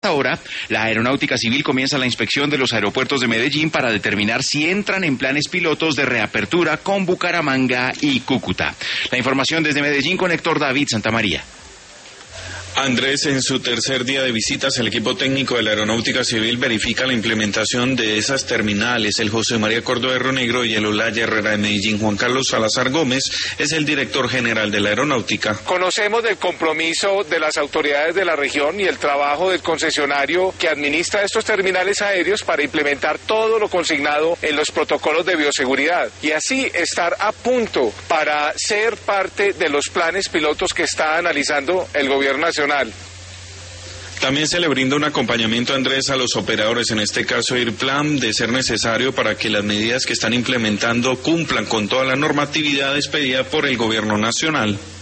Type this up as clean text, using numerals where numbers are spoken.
Ahora, la Aeronáutica Civil comienza la inspección de los aeropuertos de Medellín para determinar si entran en planes pilotos de reapertura con Bucaramanga y Cúcuta. La información desde Medellín con Héctor David Santamaría. Andrés, en su tercer día de visitas, el equipo técnico de la Aeronáutica Civil verifica la implementación de esas terminales. El José María Córdoba de Ronegro y el Olaya Herrera de Medellín. Juan Carlos Salazar Gómez es el director general de la Aeronáutica. Conocemos del compromiso de las autoridades de la región y el trabajo del concesionario que administra estos terminales aéreos para implementar todo lo consignado en los protocolos de bioseguridad y así estar a punto para ser parte de los planes pilotos que está analizando el gobierno nacional. También se le brinda un acompañamiento, Andrés, a los operadores, en este caso IRPLAN, de ser necesario para que las medidas que están implementando cumplan con toda la normatividad expedida por el gobierno nacional.